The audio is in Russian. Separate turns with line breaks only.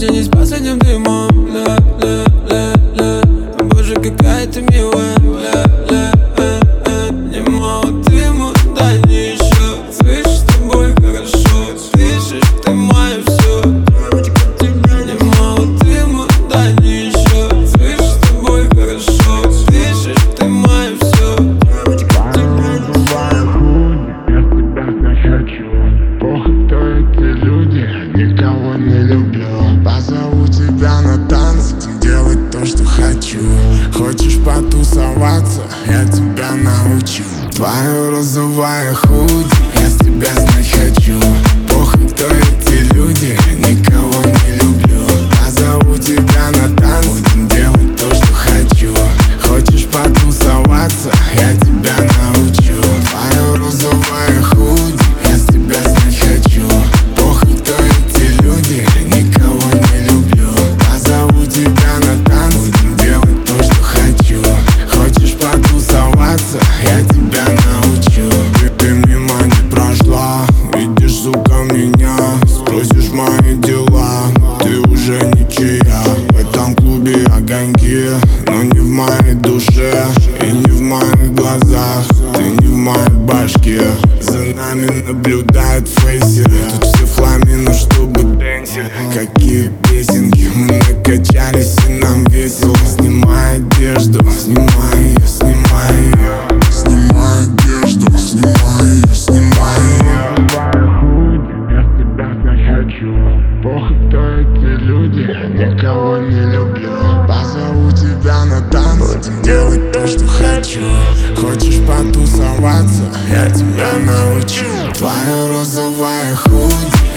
затянись последним дымом. Ля, ля, ля, ля. Боже, какая ты милая. Ля, ля, немало дыма, дай мне еще. Слышишь, с тобой хорошо. Слышишь, ты мое все. Немало дыма, дай мне еще. Слышишь, с тобой хорошо. Слышишь, ты мое все.
Похуй, кто эти люди, никого не люблю. Позову тебя на танцы, делать то, что хочу. Хочешь потусоваться, я тебя научу. Твое розовое худи, я с тебя знать хочу. Похуй, кто эти люди, никого не люблю. Позову тебя на танцы, делать то, что хочу. Хочешь потусоваться, я тебя научу. Твое розовое худи, я с тебя знать хочу. Похуй, кто эти люди, никого не люблю. Позову тебя на танцы, делать то, что хочу. Хочешь потусоваться, я тебя научу. Ты мимо не прошла, видишь, сука, меня. Спросишь мои дела, ты уже ничья. В этом клубе огоньки, но не в моей душе и не в моих глазах. Ты не в моей башке. За нами наблюдают фейсеры. Тут все флами, чтобы дэнсить. Какие песенки, мы накачались и нам весело. Снимай одежду, снимай ее, снимай ее. Снимай одежду, снимай ее, снимай ее. Я с тебя знать хочу. Похуй, кто эти люди, никого не люблю. Позову тебя на танцы, делать то, что хочу. Хочешь потусоваться, я тебя научу. Твое розовое худи,